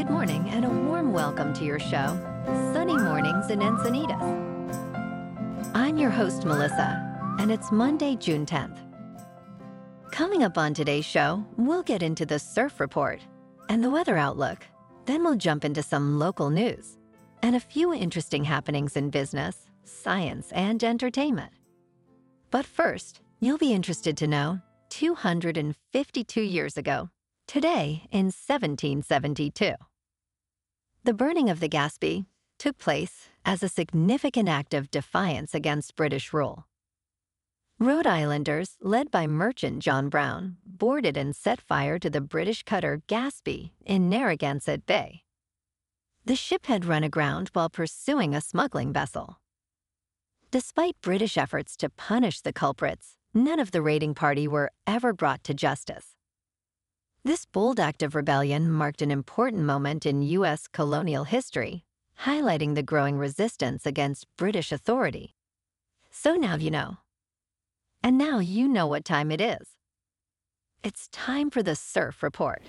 Good morning and a warm welcome to your show, Sunny Mornings in Encinitas. I'm your host, Melissa, and it's Monday, June 10th. Coming up on today's show, we'll get into the surf report and the weather outlook. Then we'll jump into some local news and a few interesting happenings in business, science, and entertainment. But first, you'll be interested to know 252 years ago, today in 1772. The burning of the Gaspee took place as a significant act of defiance against British rule. Rhode Islanders, led by merchant John Brown, boarded and set fire to the British cutter Gaspee in Narragansett Bay. The ship had run aground while pursuing a smuggling vessel. Despite British efforts to punish the culprits, none of the raiding party were ever brought to justice. This bold act of rebellion marked an important moment in U.S. colonial history, highlighting the growing resistance against British authority. So now you know. And now you know what time it is. It's time for the Surf Report.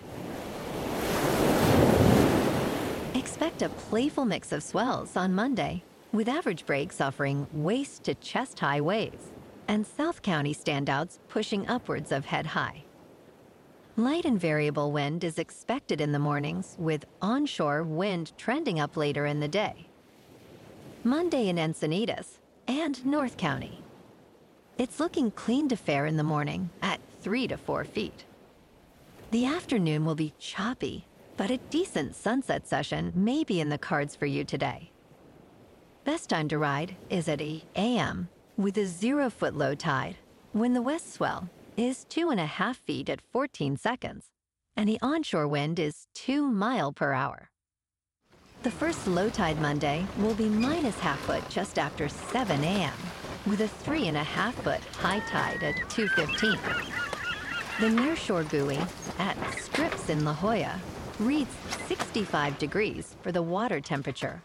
Expect a playful mix of swells on Monday, with average breaks offering waist to chest-high waves, and South County standouts pushing upwards of head-high. Light and variable wind is expected in the mornings, with onshore wind trending up later in the day. Monday in Encinitas and North County. It's looking clean to fair in the morning at 3 to 4 feet. The afternoon will be choppy, but a decent sunset session may be in the cards for you today. Best time to ride is at 8 a.m. with a 0-foot low tide, when the west swell is 2.5 feet at 14 seconds, and the onshore wind is 2 miles per hour. The first low tide Monday will be -0.5 foot just after 7 a.m., with a 3.5 foot high tide at 2:15. The nearshore buoy at Strips in La Jolla reads 65 degrees for the water temperature.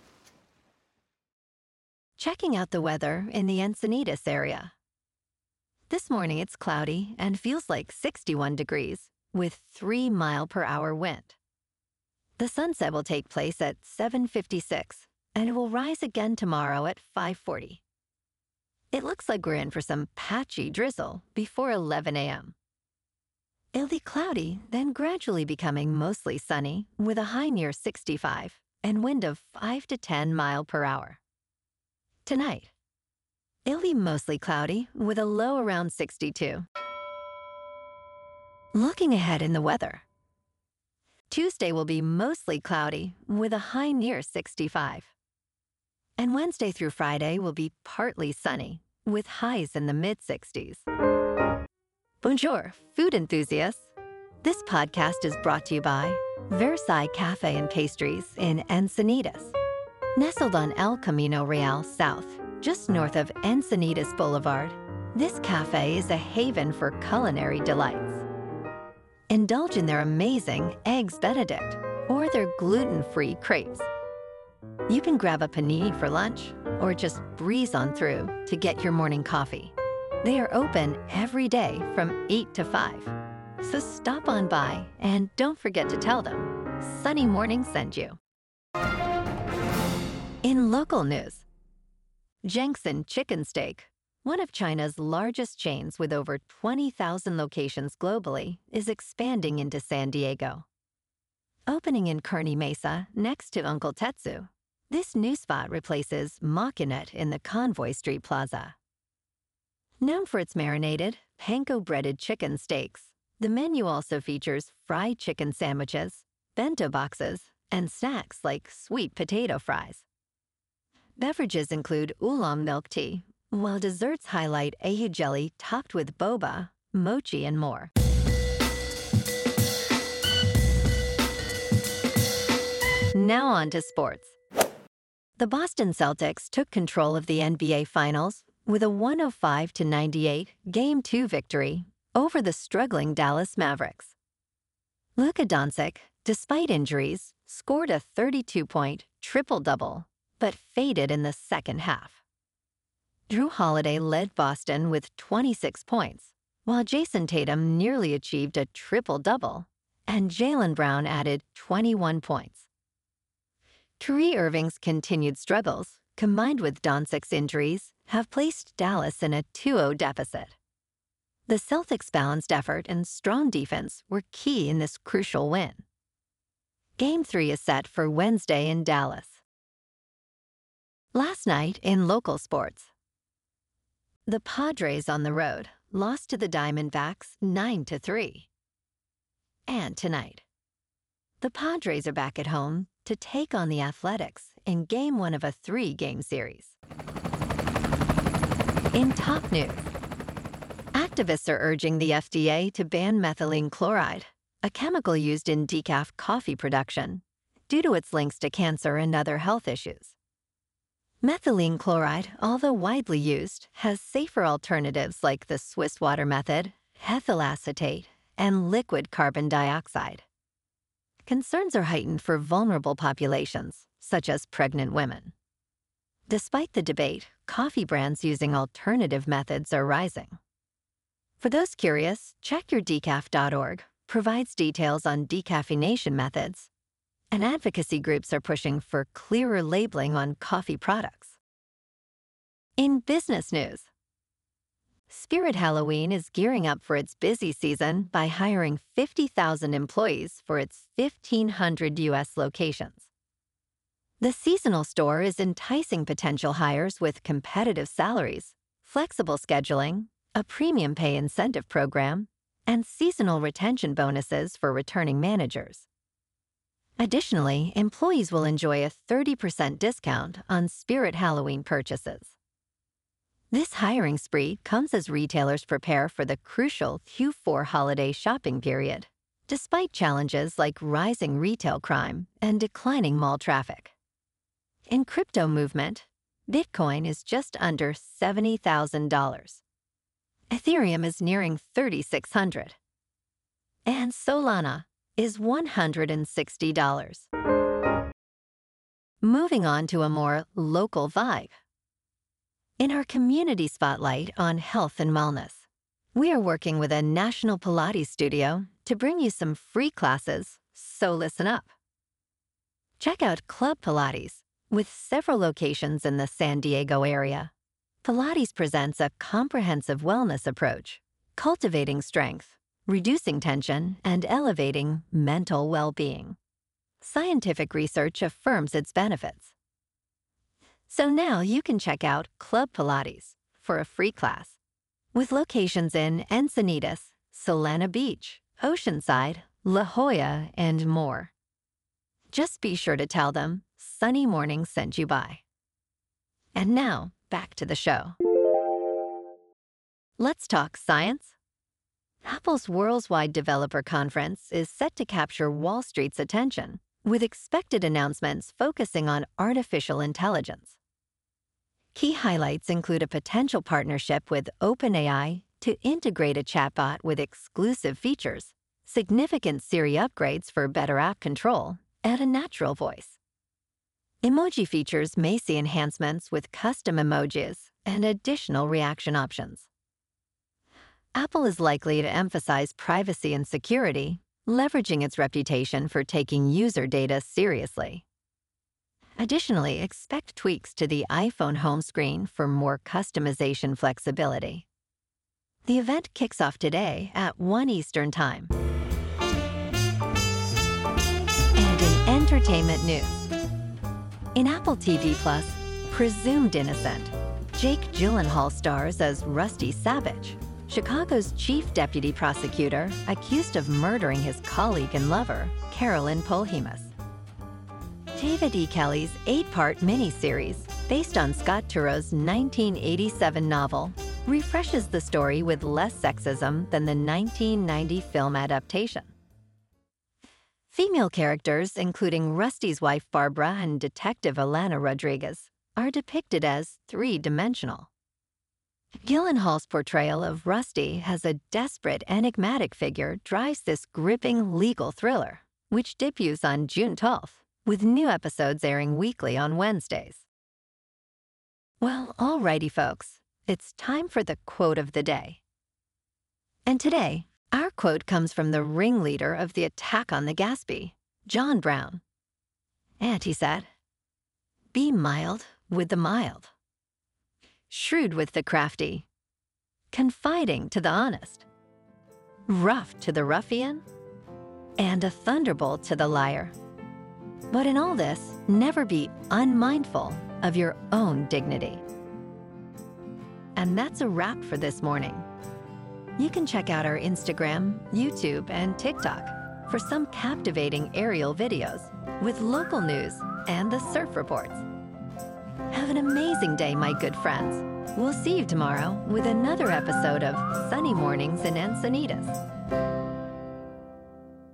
Checking out the weather in the Encinitas area. This morning it's cloudy and feels like 61 degrees with 3 mile per hour wind. The sunset will take place at 7:56 and it will rise again tomorrow at 5:40. It looks like we're in for some patchy drizzle before 11 a.m. It'll be cloudy, then gradually becoming mostly sunny with a high near 65 and wind of 5 to 10 mile per hour. Tonight, it'll be mostly cloudy with a low around 62. Looking ahead in the weather. Tuesday will be mostly cloudy with a high near 65. And Wednesday through Friday will be partly sunny with highs in the mid-60s. Bonjour, food enthusiasts. This podcast is brought to you by Versailles Cafe and Pastries in Encinitas. Nestled on El Camino Real South, just north of Encinitas Boulevard, this cafe is a haven for culinary delights. Indulge in their amazing Eggs Benedict or their gluten-free crepes. You can grab a panini for lunch or just breeze on through to get your morning coffee. They are open every day from 8 to 5. So stop on by and don't forget to tell them Sunny Morning sent you. In local news, Jiangxin Chicken Steak, one of China's largest chains with over 20,000 locations globally, is expanding into San Diego. Opening in Kearny Mesa next to Uncle Tetsu, this new spot replaces Machinet in the Convoy Street Plaza. Known for its marinated, panko-breaded chicken steaks, the menu also features fried chicken sandwiches, bento boxes, and snacks like sweet potato fries. Beverages include oolong milk tea, while desserts highlight ahi jelly topped with boba, mochi, and more. Now on to sports. The Boston Celtics took control of the NBA Finals with a 105-98 Game 2 victory over the struggling Dallas Mavericks. Luka Doncic, despite injuries, scored a 32-point triple-double, but faded in the second half. Drew Holiday led Boston with 26 points, while Jason Tatum nearly achieved a triple-double, and Jaylen Brown added 21 points. Kyrie Irving's continued struggles, combined with Doncic's injuries, have placed Dallas in a 2-0 deficit. The Celtics' balanced effort and strong defense were key in this crucial win. Game 3 is set for Wednesday in Dallas. Last night in local sports, the Padres on the road lost to the Diamondbacks 9-3. And tonight, the Padres are back at home to take on the Athletics in Game 1 of a 3-game series. In top news, activists are urging the FDA to ban methylene chloride, a chemical used in decaf coffee production, due to its links to cancer and other health issues. Methylene chloride, although widely used, has safer alternatives like the Swiss water method, ethyl acetate, and liquid carbon dioxide. Concerns are heightened for vulnerable populations, such as pregnant women. Despite the debate, coffee brands using alternative methods are rising. For those curious, checkyourdecaf.org provides details on decaffeination methods, and advocacy groups are pushing for clearer labeling on coffee products. In business news, Spirit Halloween is gearing up for its busy season by hiring 50,000 employees for its 1,500 U.S. locations. The seasonal store is enticing potential hires with competitive salaries, flexible scheduling, a premium pay incentive program, and seasonal retention bonuses for returning managers. Additionally, employees will enjoy a 30% discount on Spirit Halloween purchases. This hiring spree comes as retailers prepare for the crucial Q4 holiday shopping period, despite challenges like rising retail crime and declining mall traffic. In crypto movement, Bitcoin is just under $70,000. Ethereum is nearing $3,600. And Solana is $160. Moving on to a more local vibe. In our community spotlight on health and wellness, we are working with a national Pilates studio to bring you some free classes, so listen up. Check out Club Pilates, with several locations in the San Diego area. Pilates presents a comprehensive wellness approach, cultivating strength, reducing tension, and elevating mental well-being. Scientific research affirms its benefits. So now you can check out Club Pilates for a free class, with locations in Encinitas, Solana Beach, Oceanside, La Jolla, and more. Just be sure to tell them Sunny Mornings sent you by. And now, back to the show. Let's talk science. Apple's Worldwide Developer Conference is set to capture Wall Street's attention, with expected announcements focusing on artificial intelligence. Key highlights include a potential partnership with OpenAI to integrate a chatbot with exclusive features, significant Siri upgrades for better app control, and a natural voice. Emoji features may see enhancements with custom emojis and additional reaction options. Apple is likely to emphasize privacy and security, leveraging its reputation for taking user data seriously. Additionally, expect tweaks to the iPhone home screen for more customization flexibility. The event kicks off today at 1 Eastern Time. And in entertainment news, in Apple TV+, Presumed Innocent, Jake Gyllenhaal stars as Rusty Savage, Chicago's chief deputy prosecutor accused of murdering his colleague and lover, Carolyn Polhemus. David E. Kelley's 8-part miniseries, based on Scott Turo's 1987 novel, refreshes the story with less sexism than the 1990 film adaptation. Female characters, including Rusty's wife Barbara and Detective Alana Rodriguez, are depicted as three-dimensional. Gyllenhaal's portrayal of Rusty as a desperate, enigmatic figure drives this gripping legal thriller, which debuts on June 12th, with new episodes airing weekly on Wednesdays. Well, alrighty, folks, it's time for the quote of the day. And today, our quote comes from the ringleader of the attack on the Gatsby, John Brown. And he said, Be mild with the mild. Shrewd with the crafty. Confiding to the honest. Rough to the ruffian. And a thunderbolt to the liar. But in all this, never be unmindful of your own dignity. And that's a wrap for this morning. You can check out our Instagram, YouTube, and TikTok for some captivating aerial videos with local news and the surf reports. Have an amazing day, my good friends. We'll see you tomorrow with another episode of Sunny Mornings in Encinitas.